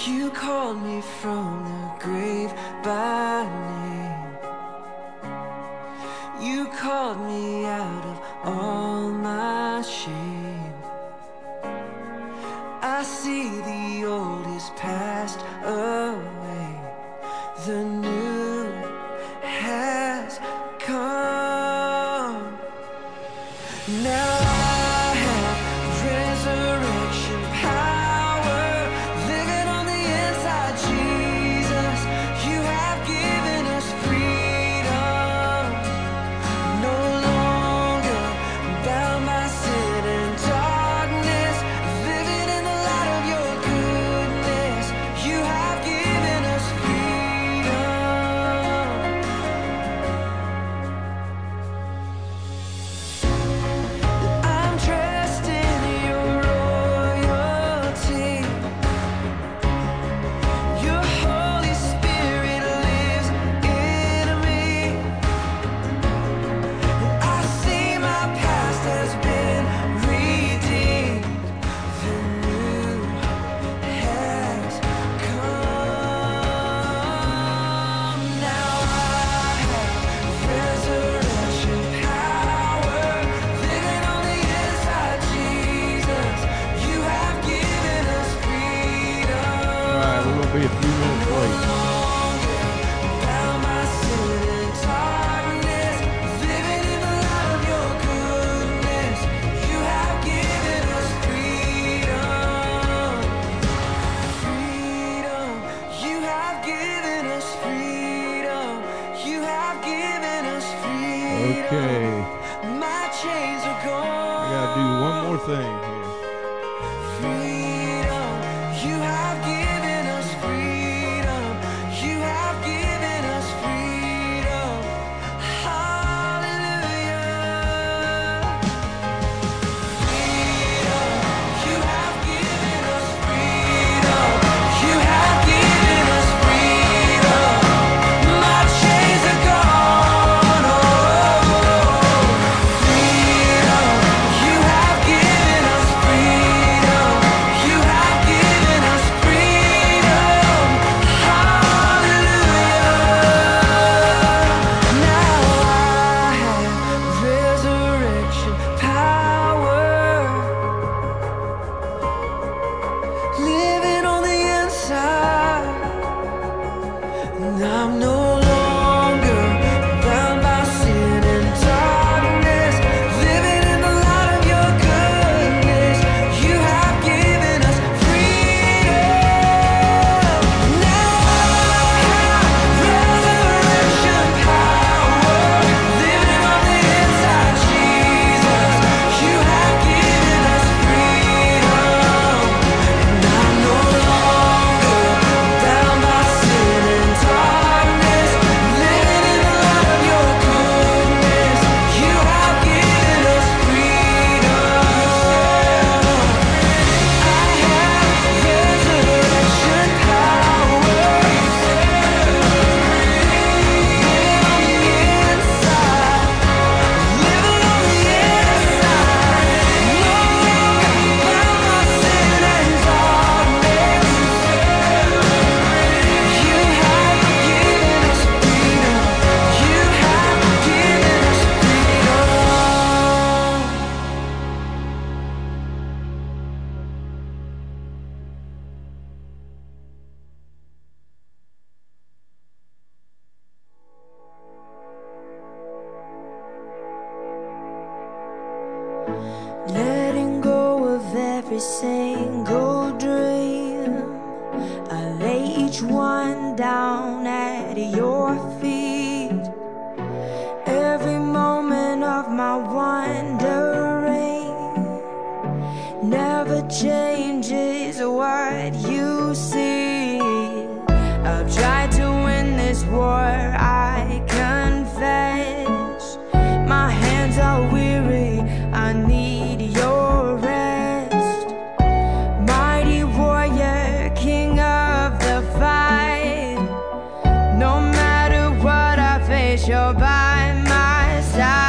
You called me from the grave by name. You called me out of all my shame. I see the old is passed away, the new has come. Now I have resurrection power living on the inside, Jesus. You have given us freedom, no longer bound by sin and darkness, living in the light of your goodness. You have given us freedom. I'm dressed in your royalty. Your Holy Spirit lives in me. I see my past has been redeemed. The new has come. Now I have resurrection power living on the inside, Jesus. You have given us freedom. All right, we're gonna be a few minutes late. Bound by sin and darkness, living in the light of your goodness. You have given us freedom. Freedom. You have given us freedom. You have given us freedom. Okay, My chains are I gone. gotta do one more thing here. Freedom. You have given us freedom. You have given us freedom. Hallelujah. Freedom. You have given us freedom. You have given us freedom. My chains are gone. Freedom. You have given us freedom. You have given us freedom. Hallelujah. Now I have resurrection power living on the inside. And I'm no longer bound by sin and darkness, living in the light of your goodness. You have given us freedom. Now I have resurrection power living on the inside, Jesus. You have given us freedom. And I'm no longer bound by sin and darkness, living in the light of your goodness. You have given us freedom. I have resurrection power living on the inside, living on the inside. No longer bound by sin and darkness. You have given us freedom. You have given us freedom. Letting go of every single dream, I lay each one down at your feet. Every moment of my wandering never changes what you see. I've tried to win this war, I confess. My hands are weary, I need your rest. Mighty warrior, king of the fight. No matter what I face, you're by my side.